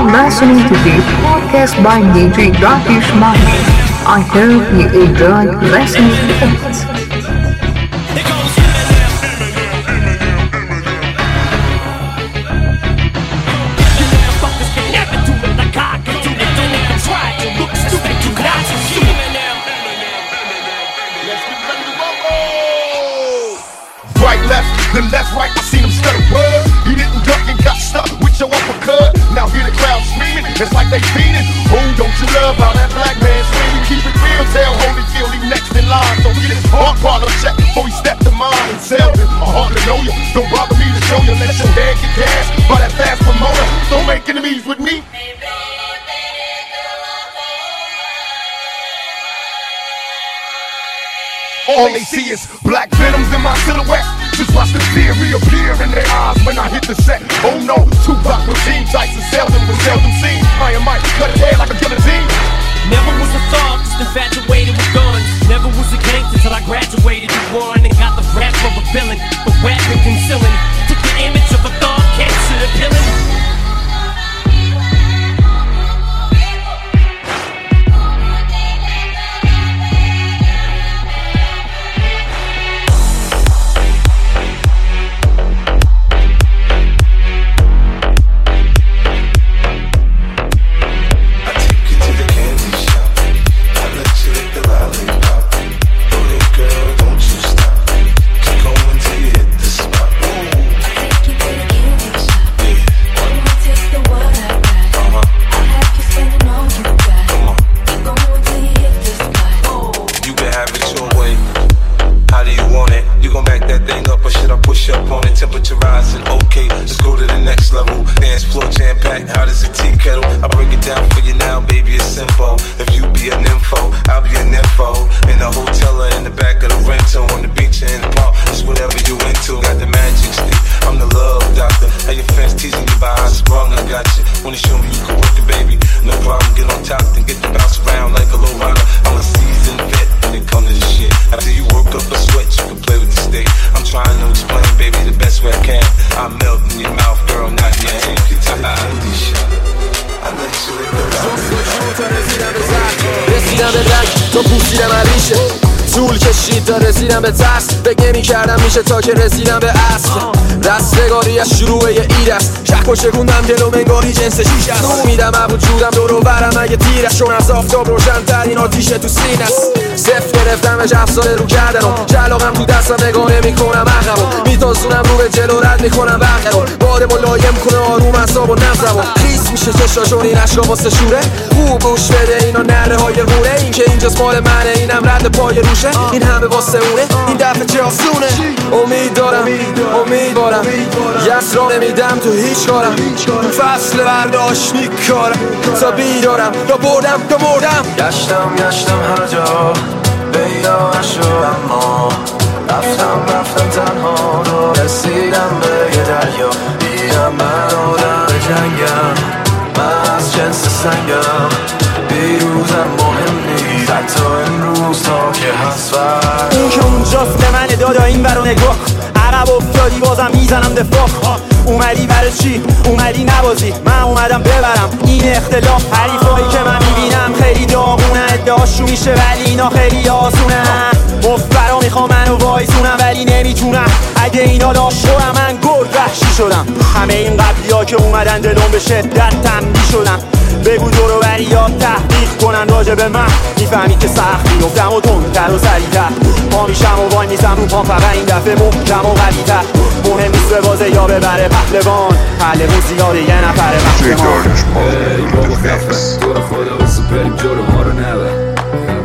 are listening to the podcast by DJ Rakesh Mahi. I hope you enjoyed listening to it. Then left, right, I seen him stutter word. He didn't duck and got stuck with your uppercut. Now hear the crowd screaming, it's like they feeding. Oh, don't you love how that black man scream? We keep it real, tell Holyfield he next in line. So get his heart problem check before he step to mine and sell it. I hardly know you, don't bother me to show you. Let your head get gas by that fast promoter. Don't make enemies with me. All they see is black venoms in my silhouette. Just watch the fear reappear in their eyes when I hit the set. Oh no, Tupac with Team Tyson seldom seen. I am Mike, cut his head like a guillotine. Never was a thug, just infatuated with guns. Never was a gangster till I graduated to one and got the rap of a villain, the weapon concealing. Took the image of a thug, captured a villain. رسیدم به ترس فکر نمی‌کردم میشه تا که رسیدم به اصل رستگاری از شروع یه اید است شک و شکوندم جلو منگاری جنس شیش است امیدم از وجودم دور و برم اگه تیر است چون از آفتاب روشن‌تر این آتیش تو سینه است صفر گرفتمش 7 سال رو کردنم جلاقم تو دستم نگاه نمی‌کنم عقبم میتازونم رو به جلو رد می‌کنم بقیرم باد ملایم کنه آروم اعصابو نزدم خیس میشه چشاشون این اشکا واسه شوره خوب گوش بده اینا نره های غوره این که اینجاست مال منه اینم رد پای روشه این همه واسه اونه این دفعه چه آسونه امیدوارم یس را نمیدم تو هیچ کارم فصل برداشت میکارم تا بیدارم تا بردم گشتم هر جا پیدا نشو اما رفتم تنها رو رسیدم به یه دریا دیدم من آدم به جنگم من از جنس سنگم بیروزم مهم نیست حتی امروز تا که هست این که اونجاست به من دادا این برو نگاه عقب افتادی بازم میزنم دفاع اومدی برای چی؟ اومدی نبازی من اومدم ببرم این اختلاف حریفایی که من میبینم خیلی داغونه ادعاشو میشه ولی اینا خیلی آسونه مفبرا میخوام منو وایسونم ولی نمیتونم اگه اینا داشت خورم من گرگ وحشی شدم همه این قبلی که اومدن دلم به شدت تنبی شدم بگو دورو بریات تحقیق کنن راجع به من میفهمی که سخت میفتم و تندتر و سریعتر پا میشم و وای میزم رو پام فقط این دفعه محکم و قوی‌تر مهم نیست به بازه یا ببره پهلوان پهلوان زیاده یه نفره محکمان ای بابا خفه تو رو خدا واسه بریم جلو ما رو نبر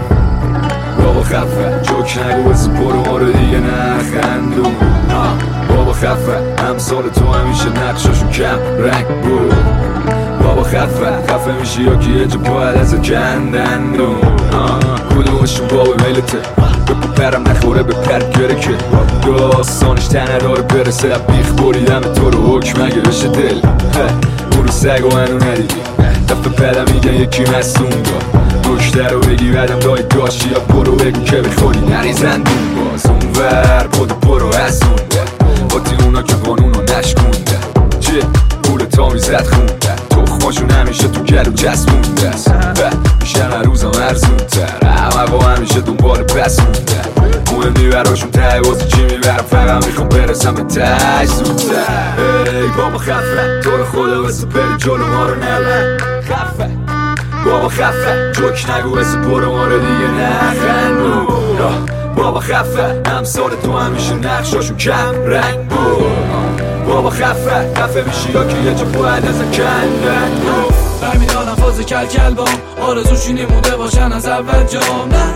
بابا خفه جوک نگو واسه برو ما رو دیگه نخندون بابا خفه همسال تو همیشه نقشاشو کم رنگ بود بابا خفه میشی یا که یه جا باید از کندن کدومشون بابا میلته پرم نخوره به پرد گره که داستانش تنه داره برسه بیخ بریدم تو رو حکم اگه بشه دل برو سگ و منو ندیدی دفعه پدم میگن یکی مستون با گشته رو بگی بدم دایی داشتی یا برو بگو که بخوری نریزن دون باز اون ور برو از اون با تی اونا که قانون رو نشکوندن چه پول تا میزد خوندن حرفاشون همیشه تو گلو چسبونده است میشن هر روزم ارزونتر همه همیشه دنبال پس مونده مهمی براشون ته واسه چی میبرم فقط میخوام برسم به ته زودتر ای بابا خفه تو رو خدا واسه بری جلو ما رو نبر خفه بابا خفه جوک نگو واسه برو ما رو دیگه نخندو بابا خفه همسال تو همیشه نقشاشون کم رنگ بود بابا خفه میشی یا که یه جا باید از کندن برمیدارم فاز کل بام آرزوشی نموده باشن از اول جام نه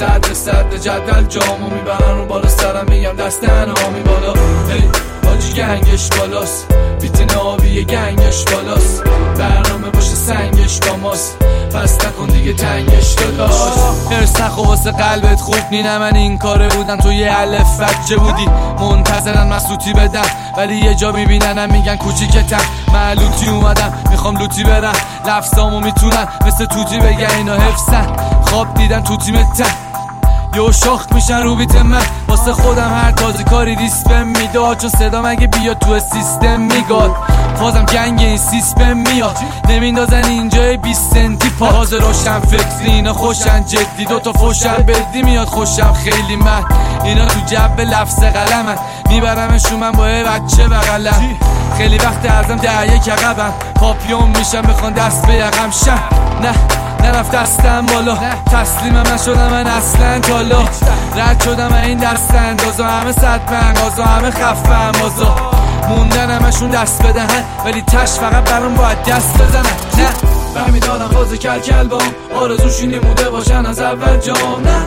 صد جدول جامو میبرن رو بالا سرم میگم دست انامی بالا هی باجی گنگش بالاست بیتین آبی گنگش بالاست برنامه باشه سنگش با ماست پس نکن دیگه تنگش داداش ارس نخو واسه قلبت خوب نینه من این کاره بودم تو یه الف بچه بودی منتظرن مسلوطی بدم ولی یه جا میبیننم میگن کوچیکتم معلوطی اومدم میخوام لوتی برم لفظامو میتونن مثل توتی بگن اینا حفظن خواب دیدن تو تیمتن یو شاخ میشن رو بیت من واسه خودم هر تازه کاری دیسپم میداد چون صدا مگه بیاد تو سیستم میگاد فازم گنگ این سیستم میاد نمیندازن اینجای 20 سنتی پاز روشن فکری اینا خوشن جدی دوتا فوشن بدی میاد خوشم خیلی من اینا تو جب لفظ قلمن میبرمشون من با یه بچه بغلم خیلی وقت ازم یک عقبم پاپیون میشم بخوان دست به یقم شم نه نرفت دستم بالا تسلیم من شدم من اصلا تالا رد شدم این دست اندازا همه صدمن غازا همه خفم بازا موندن همشون دست بدهن ولی تش فقط برام باید دست بزنن نه برمیدارم فاز کل بام آرزوشی نموده باشن از اول جام نه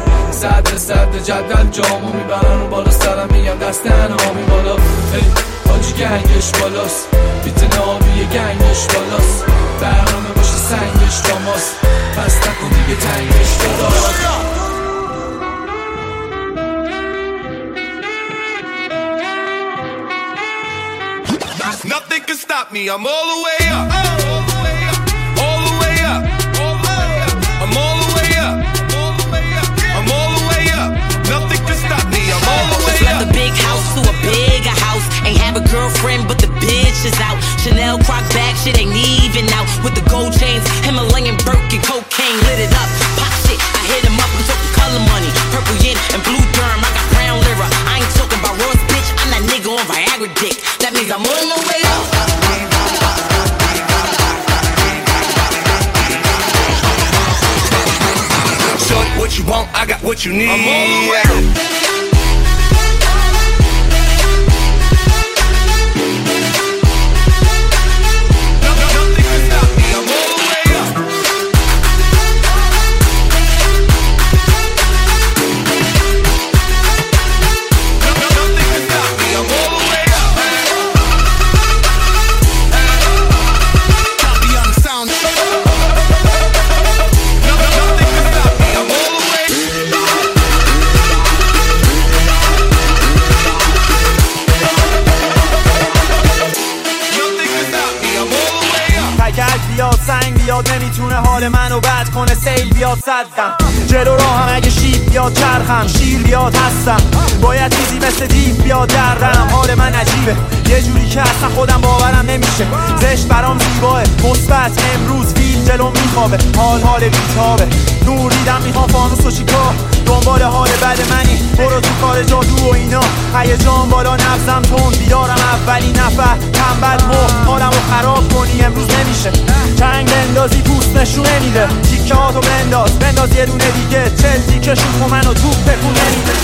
صد جدول جامو میبرن رو بالا سرم میگم دست انامی بالا هی حاجی گنگش بالاست بیتن آبی گنگش بالاست برنامه باشه سنگش با ماست پس نکن دیگه تنگش داداش Nothing can stop me, I'm all the way up. All the way up. I'm all the way up. I'm all the way up. Nothing can stop me, I'm all the way up. Left a big house to a bigger house. Ain't have a girlfriend, but the bitch is out. Chanel croc bag, shit ain't even out. With the gold chains, Himalayan Birkin, cocaine lit it up. Pop shit, I hit him up and took the color money. Purple yin and blue derm, I got brown lira. I ain't talking about Ross, bitch, I'm that nigga on Viagra dick. That means I'm on the way up. Shorty, what you want, I got what you need. I'm all the way up. سنگ بیاد نمیتونه حال منو بد کنه سیل بیاد صدم جلو راهم اگه شیب بیاد چرخم شیر بیاد هستم باید چیزی مثل دیو بیاد دردم حال من عجیبه یه جوری که اصلا خودم باورم نمیشه زشت برام زیباه مثبت امروز فیل جلو میخوابه حال بیتابه نور دیدم میخوام فانوس و چیکار دنبال حال بد منی برو تو کار جادو و اینا هیجان بالا نفسم تون بیدارم اولی نفر تنبل مو حالمو خراب کنی امروز نمیشه چنگ بندازی پوست نشونه میده تیکه هاتو بنداز یه دونه دیگه چل تیکشون خو منو توپ بکن نمیده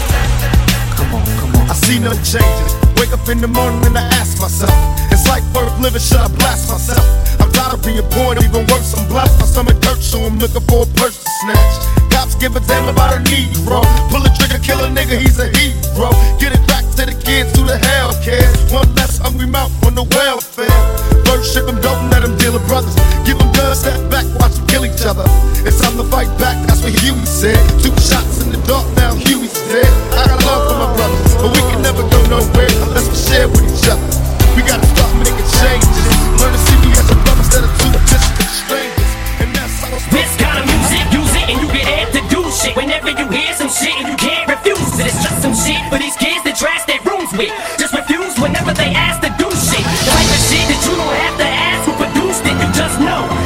I see no changes. Wake up in the morning and I ask myself, it's like worth living, should I blast myself? I'm tired of being poor, even worse, I'm blessed. My stomach hurts, so I'm looking for a purse to snatch. Cops give a damn about a Negro. Pull a trigger, kill a nigga, he's a hero. Get it back to the kids who the hell cares. One less hungry mouth on the welfare. First ship them, don't let them deal with brothers. Give them guns, step back, watch them kill each other. It's time to fight back, that's what Huey said. 2 shots in the dark, now Huey's dead. I got love for my brothers, but we can never go nowhere unless we share with each other. We gotta start making changes. Learn to see me as a brother instead of 2 distant strangers. And that's how This kind of music, use it and you get amped to do shit. Whenever you hear some shit and you can't refuse it, it's just some shit for these kids that trash their rooms with. Just refuse whenever they ask to do shit. The type of shit that you don't have to ask who produced it, you just know.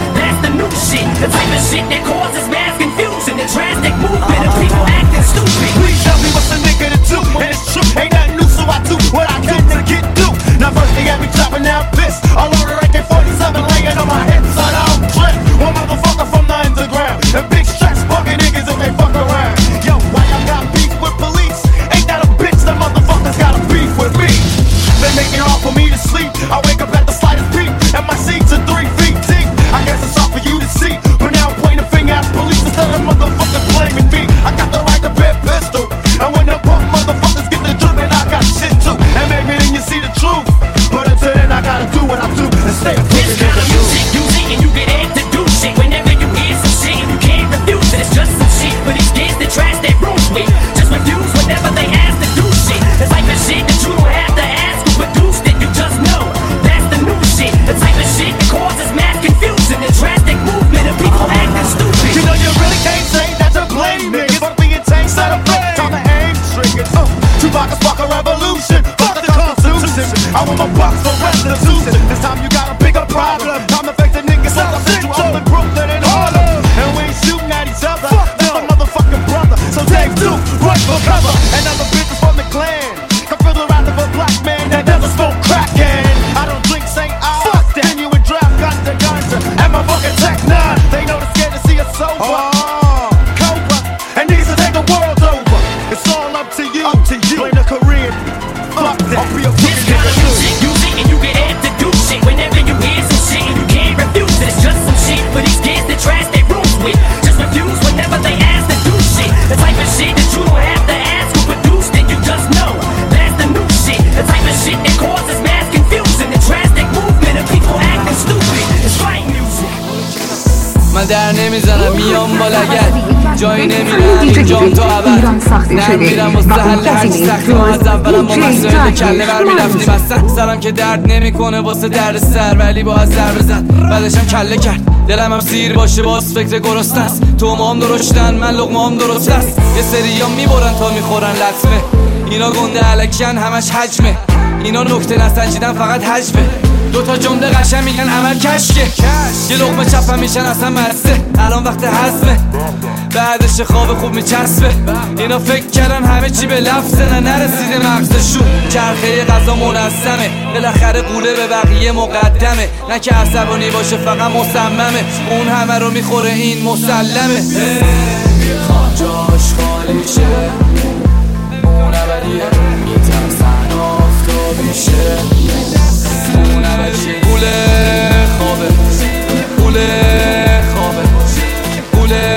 shit that causes mass confusion and drastic movement of people acting stupid. Please tell me what's a nigga to do, and it's true, ain't nothing new, so I do what I can to get through. Now first they had me chopping down piss, all over AK-47 laying on my head, son, I don't trip. One motherfucker from the underground, and big stress fucking niggas if they fuck around. Yo, why y'all got beef with police? Ain't that a bitch, the motherfuckers got a beef with me. They make it hard for me to sleep, I wake up at the slightest peep, and my seats are 3 feet deep. I guess it's hard for you to see, but now I'm pointing a finger at police instead of motherfuckers blaming me. I got the right to bear pistol, and when the punk motherfuckers get the drip, and I got shit too. And maybe then you see the truth, but until then I gotta do what I do and stay a This kind of music, use it and you get amped to do shit. Whenever you hear some shit and you can't refuse it, it's just some shit for these kids that trash their rooms with. Just refuse whenever they ask to do shit. It's like the shit that you don't have to ask who produced it, you just know. That's the new shit, the type of shit that causes mass confusion and drastic movement of people acting stupid. You know you really can't say that to blame niggas. Fuck being tamed, set a flame. Time to aim triggers. Chewbacca spark a revolution. Fuck the Constitution. I want my box for restitution. This time you got a bigger problem. Time to fake the niggas out of Central. I'm in Brooklyn and Harlem, and we ain't shooting at each other. That's my motherfucking brother. So take 2, run for cover. And other bitches from the clan can feel the wrath of a black man that never spoke crack. And I don't drink St. Ives. Fuck that. Then you would drive ganja and my fucking Tech 9. They know they're scared to see us sober. Cobra, and these will take the world over. It's all up to you. Blame the Korean. Fuck that. I'll be a This kind of music, use it and you get amped to do shit. Whenever you hear some shit and you can't refuse it, it's just some shit for these kids that trash their rooms with. Just refuse whenever they ask to do shit. The type of shit that you don't have to ask who produced it, you just know. That's the new shit, the type of shit that causes mass confusion and drastic movement of people acting stupid. It's fight music. من در نمیزنم میام با لگد جایی نمیرم اینجام تا عبد نمیرم واسه حل هرچی سخته از اولم با مسائل کله بر میرفتیم اصلا سرم که درد نمیکنه واسه درد سر ولی با از ضربه زد بعدشم کله کرد دلم هم سیر باشه باز فکر گرست است تومام درشتن من لقمام درست است یه سریا میبرن تا میخورن لطمه اینا گنده علکن همش حجمه اینا نکته نسنجیدن فقط حجمه دوتا جمله قشنگ میگن عمل کشکه یه لقمه چپم میشن اصلا مرسه الان وقت حزمه بعدش خواب خوب میچسبه اینا فکر کردن همه چی به لفظه نه نرسیده مغزشون چرخه غذا منظمه بالاخره قوله به بقیه مقدمه نه که عصبانی باشه فقط مصممه اون همه رو میخوره این مسلمه میخوام جاش خالی شه اون اولیه میترسن آفتابیشه اون اولیه قوله خوابه قوله خوابه قوله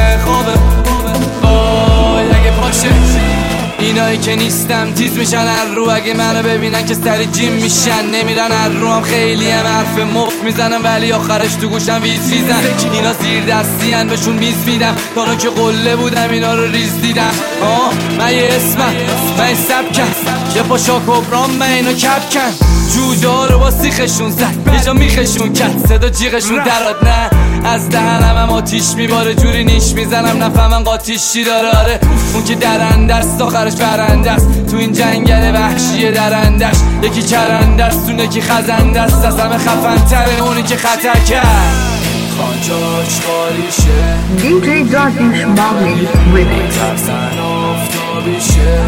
اینایی که نیستم تیز میشن هر رو اگه منو ببینن که سری جیم میشن نمیرن هر رو هم خیلی هم حرف مفت میزنم ولی آخرش تو گوشم ویز ویزن اینا زیر دستی هن بهشون میز میدم تا که قله بودم اینا رو ریز دیدم من یه اسمم من یه سبکم یه پا شاکوبرام من اینو کپکن جوجه ها رو با سیخشون زد یه جا میخشون کرد صدا جیغشون دراد نه از دهنم هم آتیش میباره جوری نیش میزنم نفهمم قاتیش چی داره آره اون که درنده است آخرش برنده است تو این جنگل وحشی درندش یکی کرنده است اون یکی خزنده است از همه خفن تره اونی که خطر کرد خانجاش خالی شه DJ Darkish Mali Remix. ترسن آفتابیشه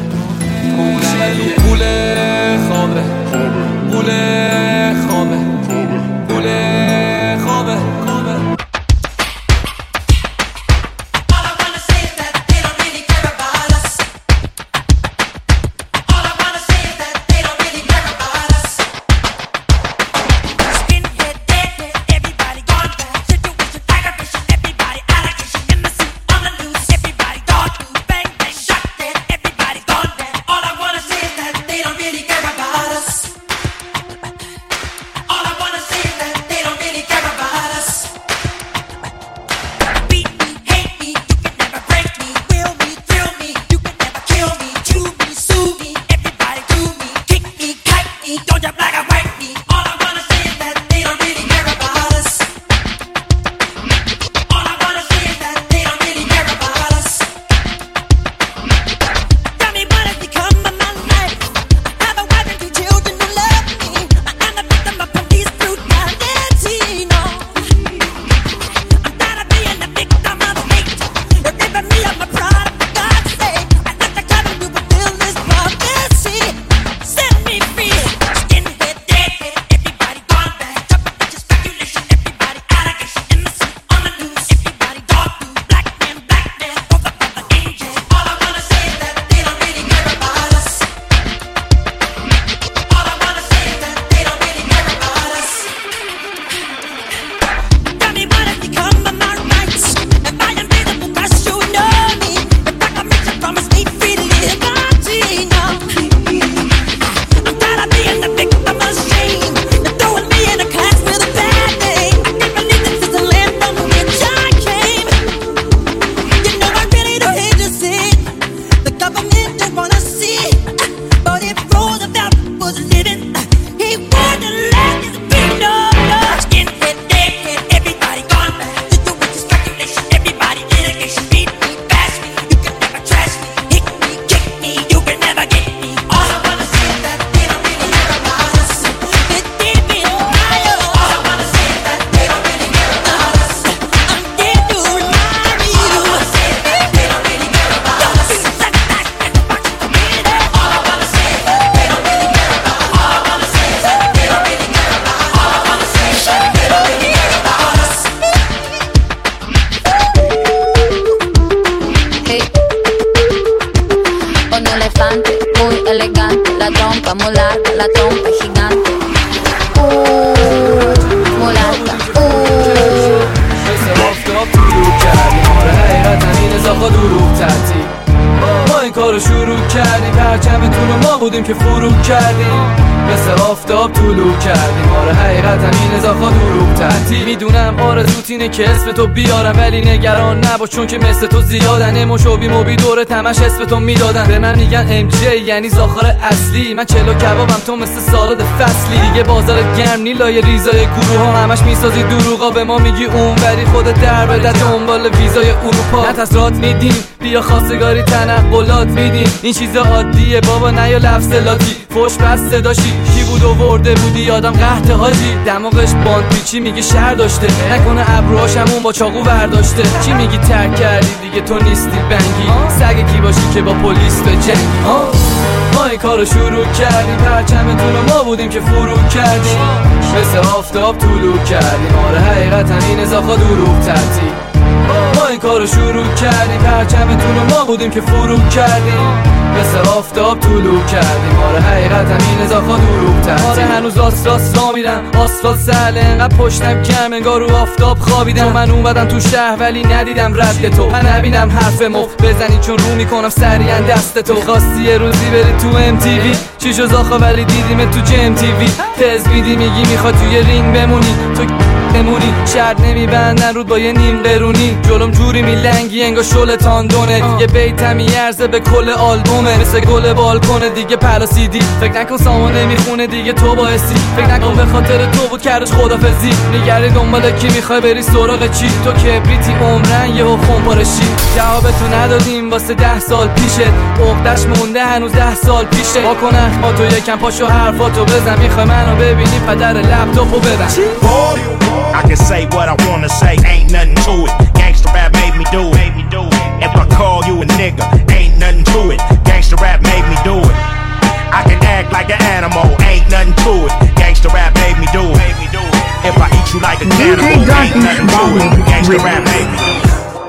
قوله خوابه قوله خوابه قوله خوابه They don't really care about wasn't living. He wanted to let his freedom. Skinhead, deadhead, everybody gone. To do with this speculation, everybody litigation. Beat me, bash me, you can never trash me. Hit me, kick me, you can never get me. All I wanna say is that they don't really care about us. It's deep in my own. All I wanna say is that they don't really care about us. I'm here to remind you. All I wanna say is that they don't really care about us. All I wanna say is that they don't really care about us. All I wanna say is that they don't really care about us. All I wanna say is that they don't really care about us. Hey. Un elefante muy elegante, la trompa muy larga, la trompa gigante. Muy larga. مثل آفتاب طلوع کردیم آره حقیقت همین اضافه دروغ ترتیب ما این کارو شروع کردیم پرچمتون رو ما بودیم که فرو کردیم مثل آفتاب طلوع کردیم آره حقیقت همین اضافه دروغ ترتیب میدونم آرزوت اینه که اسم تو بیارم ولی نگران نباش چون که مثل تو زیادن اموشوبی موبی دور تمش اسم تو میدادن به من میگن ام جی یعنی زاخار اصلی من چلو کبابم تو مثل سالاد فصلی دیگه بازار گرم نیلای ریزای گروه ها همش میسازی دروغا به ما میگی اون ولی خودت در بده دنبال ویزای اروپا نتصرات میدیم بیا خواستگاری تنقلات میدیم این چیز عادیه بابا نه یا لفظ لاتی فوش بس صداشی کی بود آورده بودی یادم قحط حاجی دماغش باند پیچی میگه شهر داشته نکنه ابروهاشمون با چاقو برداشته چی میگی ترک کردی دیگه تو نیستی بنگی سگ کی باشی که با پلیس به جنگی ما این کارو شروع کردیم پرچمتون رو ما بودیم که فرو کردیم مثل آفتاب طلوع کردیم آره حقیقت همین اضافه دروغ ترتیب ما این کارو شروع کردیم پرچمتون رو ما بودیم که فرو کردیم مثل آفتاب طلوع کردیم آره حقیقت همین اضافه دروغ ترتیب آره هنوز راست را میرم آسفالت سهله انقدر پشتم کم انگار رو آفتاب خوابیدم من اومدم تو شهر ولی ندیدم رد تو من نبینم حرف مفت بزنی چون رو میکنم سریعا دست تو خواستی یه روزی بری تو MTV چی شو زاخا ولی دیدیم تو جم TV تز بیدی میگی میخواد توی رینگ بمونی تو بمونی شرط نمیبندن رود با یه نیم قرونی جلوم جوری میلنگی انگار شل تاندونه یه بیتم میارزه به کل آلبومه مثل گل بالکنه دیگه پلاسیدی فکر نکن سامان نمیخونه دیگه تو باعثی فکر نکن به خاطر تو بود کردش خدافزی میگردی دنبال کی میخوای بری سراغ چی تو کبریتی عمرن یه خون پارشی جوابتو ندادیم واسه 10 سال پیشت عقدش مونده هنوز 10 سال پیشه با کن اخما تو یکم پاشو حرفاتو بزن میخوای منو ببینی پدر لپتاپو ببن I can say what I wanna say, ain't nothing to it. Gangsta rap made me do it. If I call you a nigga, ain't nothing to it. Gangsta rap made me do it. I can act like an animal, ain't nothing to it. Gangsta rap made me do it. If I eat you like a cannibal, ain't nothing to it. Gangsta rap made me do it.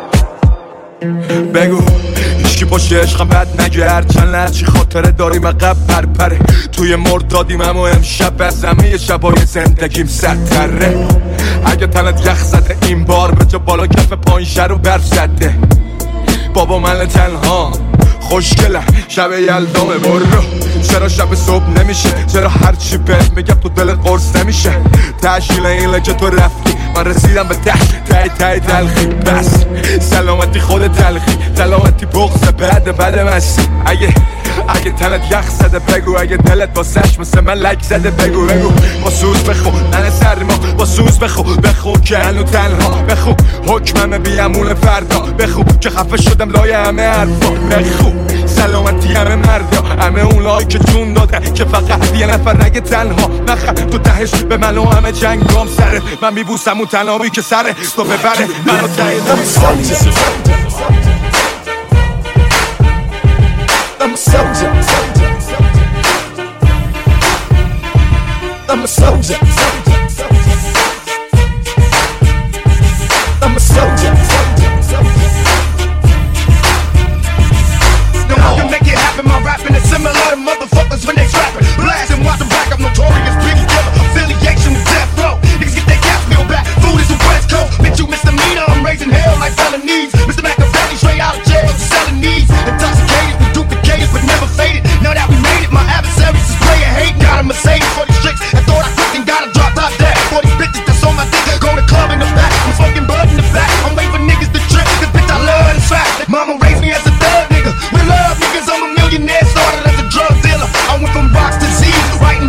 بگو هیچکی پشت عشقم بد نگرد چند لحظی خاطره داریم عقب پرپره توی مردادیم اما امشب از همه شبای زندگیم سرتره اگه تنت یخ زده این بار به جا بالا کف پایین رو برف زده بابا من تنها خوشگلم شب یلدامه برو چرا شب صبح نمیشه چرا هرچی بهت میگم تو دل قرص نمیشه تشکیل این لکه تو رفتی من رسیدم به ته تلخی بس سلامتی خود تلخی سلامتی بغض بد مستی اگه تنت یخ زده بگو اگه دلت با سش مثل من لک زده بگو با سوز بخو ننه سرما با سوز بخو که هنو تنها بخو حکممه بیامون فردا بخو که خفه شدم لای همه حرفا بخو سلامتی همه مردا همه اون لای که جون دادن که فقط یه نفر نگه تنها نخم تو تهش به من و همه جنگ گام سره من میبوسم اون تنهایی که سره تو ببره منو تاییدم I'm a soldier. I'm a soldier. I'm a soldier. No one can make it happen. My rapping is similar to motherfuckers when they trapping. Blast and watch them back. I'm notorious, biggie killer. Affiliation with death row. Niggas get their gas bill back. Food is a West Coast. Bitch, you misdemeanor. I'm raising hell like felonies. Mr. Machiavelli straight out of jail. Selling needs. Intoxicated. But never faded. Now that we made it, my adversaries is playing hate. Got a Mercedes for these tricks and thought I quit and got a drop top deck. For these bitches that's on my dick, go to club in the back. I'm smoking blood in the back. I'm waiting for niggas to trip. Cause bitch, I love and trap. Mama raised me as a thug nigga. We love niggas. I'm a millionaire, started as a drug dealer. I went from rocks to Z's. Right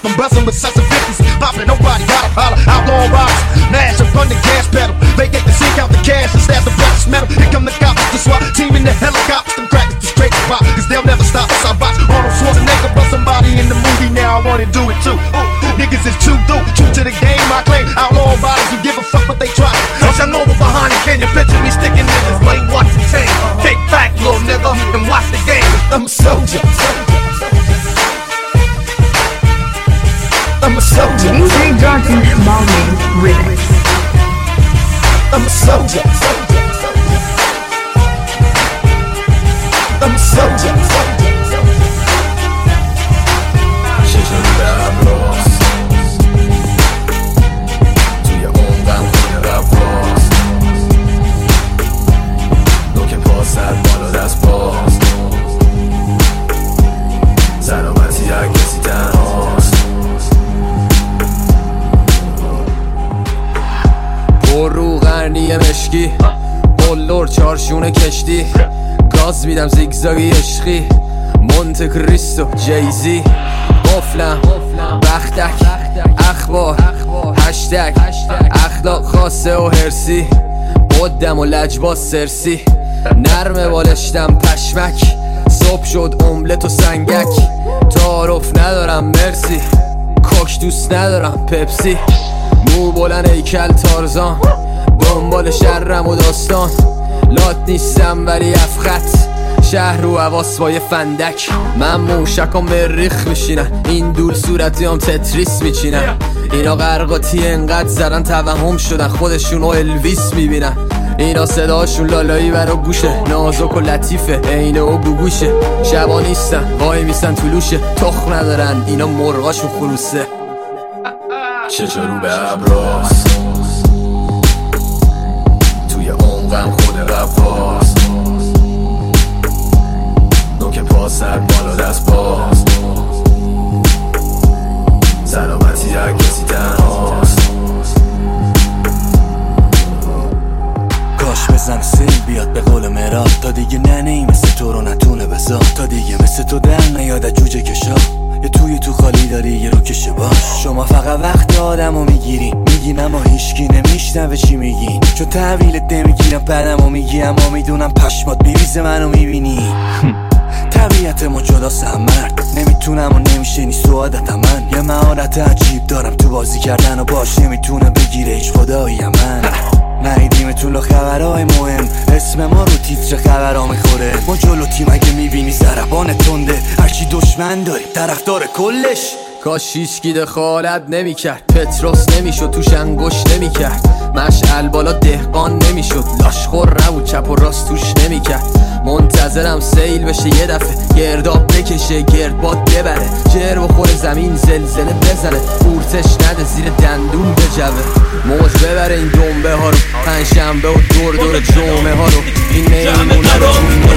up, I'm buzzing with such a business. Popping, nobody gotta holler. Outlaw riders, mash up on the gas pedal. They get to seek out the cash and stab the precious metal. Here come the cops, the SWAT team in the helicopters. Them crackers, the straight spot, cause they'll never stop us. I watch Arnold Schwarzenegger bust somebody in the movie. Now I wanna do it too. Niggas is too true to the game. I claim outlaw riders who give a fuck what they try. I'm over behind it, can you picture me sticking niggas? Wait, watch the chain. Kick back, little nigga, and watch the game. I'm a soldier. I'm a soldier. DJ Darkish Monday Remix. I'm a soldier. I'm a soldier. چجوری برم راست توی عمقم خونه رفاست نوک پا سر بالا دست باز سلامتی هر کسی تنهاست پر رو قرنی مشکی قلور چارشون کشتی گاز میدم زیگزاگی عشقی مونت کریستو جیزی قفلم بختک اخبار هشتگ اخلاق خاصه و هرسی قدم و لجباز سرسی نرمه بالشتم پشمک صبح شد املت و سنگک تعارف ندارم مرسی کوک دوست ندارم پپسی مو بلند ایکل تارزان دنبال شرم و داستان لات نیستم ولی افخط شهر رو حواس با یه فندک من موشک و مریخ میشینن این دول صورتی هم تتریس میچینن اینا غرقاتی انقدر زدن توهم شدن خودشون و الویس میبینن اینا صداشون لالایی برا گوشه نازک و لطیفه اینه و گوگوشه شبا نیستن وای میسن طلوشه تخم ندارن اینا مرغاشون خلوصه چجورو به ابراست توی عمقم خود رفاست نوک پا سر بالا دست باز سلامتی هر کسی تنهاست کاش بزن سیل بیاد به قول مراد تا دیگه ننهی مثل تو رو نتونه بسا تا دیگه مثل تو در نیاد جوجه کشا یه تو خالی داری یه رو کشه باش شما فقط وقت آدمو میگیرین میگین اما هیچکی نمیشنوه چی میگین چون تحویلت نمیگیرم بعدمو میگی اما میدونم پشمات میریزه منو میبینی طبیعت ما جداست مرد نمیتونم و نمیشه نیست تو عادتم من یه مهارت عجیب دارم تو بازی کردن و باش نمیتونه بگیره هیچ خدایی من نهیدیم طول خبرهای مهم اسم ما رو تیتر خبرها میخوره ما جلو تیم اگه میبینی ضربان تنده هرچی دشمن داری طرفدار کلش کاش هیچکی دخالت نمیکرد پتروس نمیشد توش انگشت نمیکرد مشعل بالا دهقان نمیشد لاشخور نبود چپ و راست توش نمیکرد منتظرم سیل بشه یه دفعه گرداب بکشه گردباد ببره جر بخوره زمین زلزله بزنه قورتش نده زیر دندون بجوه موج ببره این دنبه ها رو پنجشنبه و دور جمعه ها رو این میمونه رو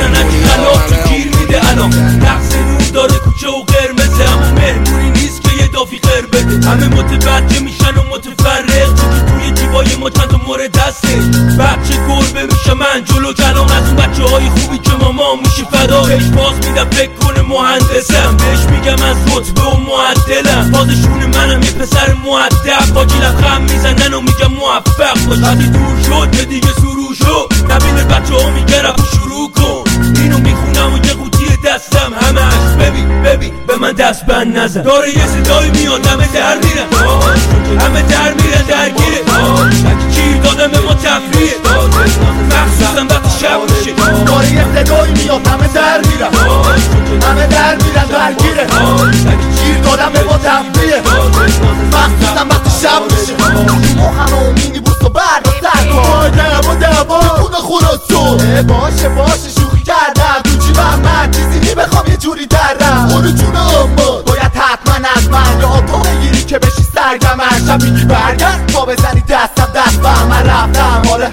تو گیر میده الان نقص نور داره کوچه و قرمزه اما مهمونی نیست که یه دافی خیر بده همه متوجه میشن و متفرق چون که توی جیبای ما چند تا مورد هسته بچه گربه میشه من جلو جلام از اون بچه های خوبی که ماما میشه فدا بهش باز میدم فکر کنه مهندسم بهش میگم از رتبه و معدلم بازشون منم یه پسر مؤدب باجی لبخند میزنن و میگم موفق باش وقتی دور شد که دیگه سرو شد نبینه بچه ها میگه رفت شروع کن اینو میخونم و یه قوطی دستم همش ببین به من دست بند نزن داره یه صدایی میاد همه در میرن همه در میرن درگیره گیر دادم به ما تفریه مخصوصا وقتی شب میشه داره یه صدایی میاد همه در میرن همه در میرن درگیره گیر دادم به ما تفریه مخصوصا وقتی شب میشه موهن و مینی بوست و برد و سر کن دبا خونه خورستو باشه شوخی کردم تو جیبم من چیزی نمیخوام یه جوری دردم خونه جون اما باید حتما از من یا تو بگیری که بشی سرگمن شب میگی برگرد تا بزنی دست من رفتم حاله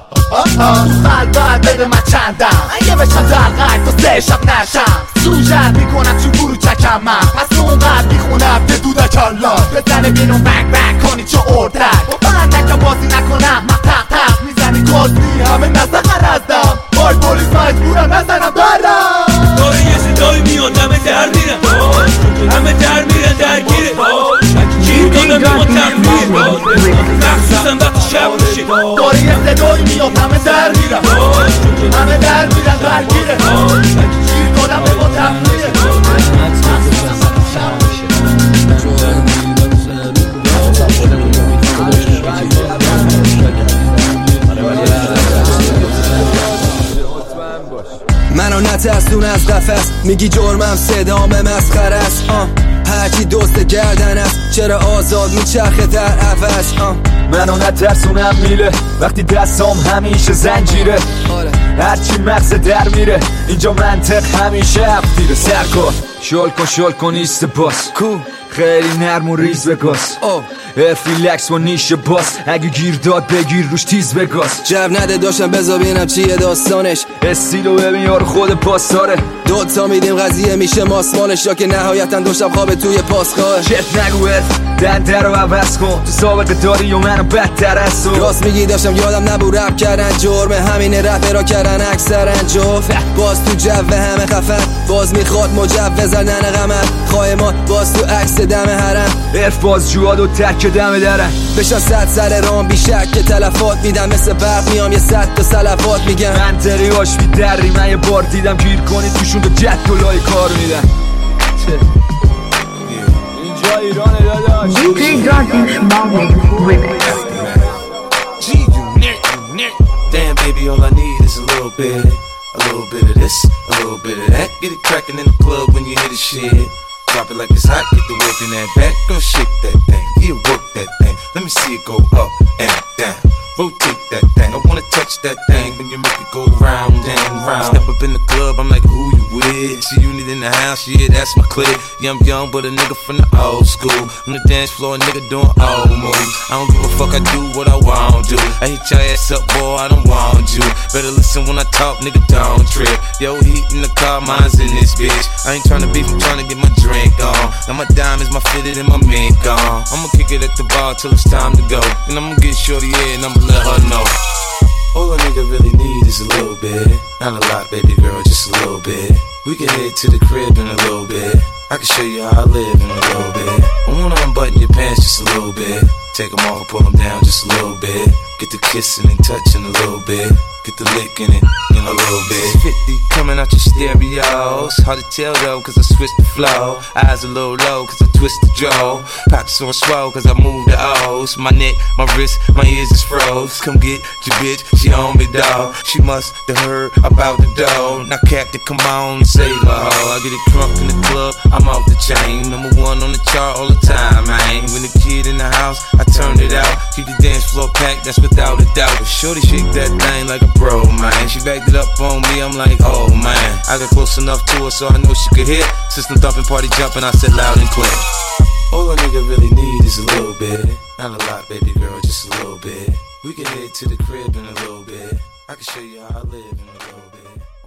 تو خلبت بده من چندم اگه بشم دلقک تا 3 شب نشم سوژت میکنم چون برو چکم من پس اونقدر میخونم به دودک الله بزنه بیرون بک کنی چه اردک با من نکم بازی نکنم من تق میزنی کازی همه نزد خرزدم بای پولیس مجبورم نزنم برم داره یه صدایی میاد همه در میرن همه در میرن درگیره داری یه صدایی میاد همه در میرن همه در میرن درگیره گیر کنم به با تفریه منو نترسون از قفس میگی جرمم صدام مسخره است هرچی دوست گردن است چرا آزاد میچرخه در عوض منو نترسونم میله وقتی دستام همیشه زنجیره هرچی مغز در میره اینجا منطق همیشه افتیره سر کن شل کن ایست باس خیلی نرم و ریز بگاس ریلکس و نیشه باس اگه گیر داد بگیر روش تیز بگاس جب نده داشتم بذار ببینم چیه داستانش استیلو ببین یارو خود پاسداره دوتا میدیم قضیه میشه ماسمالش یا که نهایتا دوشم خوابه توی پاسگاه چت نگو دنده رو عوض کن تو سابقه داری و منو بدتر از تو راست میگی داشتم یادم نبود رپ کردن جرمه همینه رپ را کردن اکثرا جفت باز تو جو همه خفن باز میخواد مجوز زدن قمر خواه ما باز تو عکس دم حرم عرف باز جواد و تک دم درن بشن 100 سر رام بیشک که تلفات میدم مثل برق میام یه 100 تا سلفات میگم منطقیاش بیدری من یه بار دیدم گیر کنید توشون تو جد دلای کار میدن اینجا ایرانه داداش DJ Darkish Marvin Remix. Damn baby, all I need is a little bit of this, a little bit of that. Get it crackin' in the club when you hear the shit. Drop it like it's hot, get the work in that back. Go shake that thing, yeah, work that thing. Let me see it go up and down. Rotate that thing, I wanna touch that thing when you make it go round and round. Step up in the club, I'm like, who you with? G-Unit in the house, yeah, that's my clique. Yeah, I'm young, but a nigga from the old school. On the dance floor, a nigga doing old moves. I don't give a fuck, I do what I want to. I hit your ass up, boy, I don't want you. Better listen when I talk, nigga, don't trip. Yo, heat in the car, mine's in this bitch. I ain't tryna beef, I'm tryna get my drink on. Now my diamonds, my fitted, and my mink on. I'ma kick it at the bar till it's time to go. Then I'ma get shorty, yeah, and I'ma let her know. All a nigga really need is a little bit. Not a lot, baby girl, just a little bit. We can head to the crib in a little bit. I can show you how I live in a little bit. I wanna unbutton your pants just a little bit. Take them off, pull them down just a little bit. Get the kissing and touching a little bit. Get the licking it in a little bit. 50 coming out your stereos. Hard to tell though, cause I switched the flow. Eyes a little low, cause I twist the jaw. Pockets on swole, cause I move the O's. My neck, my wrist, my ears is froze. Come get your bitch, she on me, dawg. She must have heard about the dough. Now Captain, come on, save her, ho. I get it crunk in the club, I'm off the chain. Number one on the chart all the time, man. When the kid in the house, I turned it out. Keep the dance floor packed, that's without a doubt. But shorty shake that thing like a bro, man. She backed it up on me, I'm like, oh man. I got close enough to her so I know she could hear. System thumping, party jumping, I said loud and clear. All a nigga really need is a little bit. Not a lot, baby girl, just a little bit. We can head to the crib in a little bit. I can show you how I live in a little bit.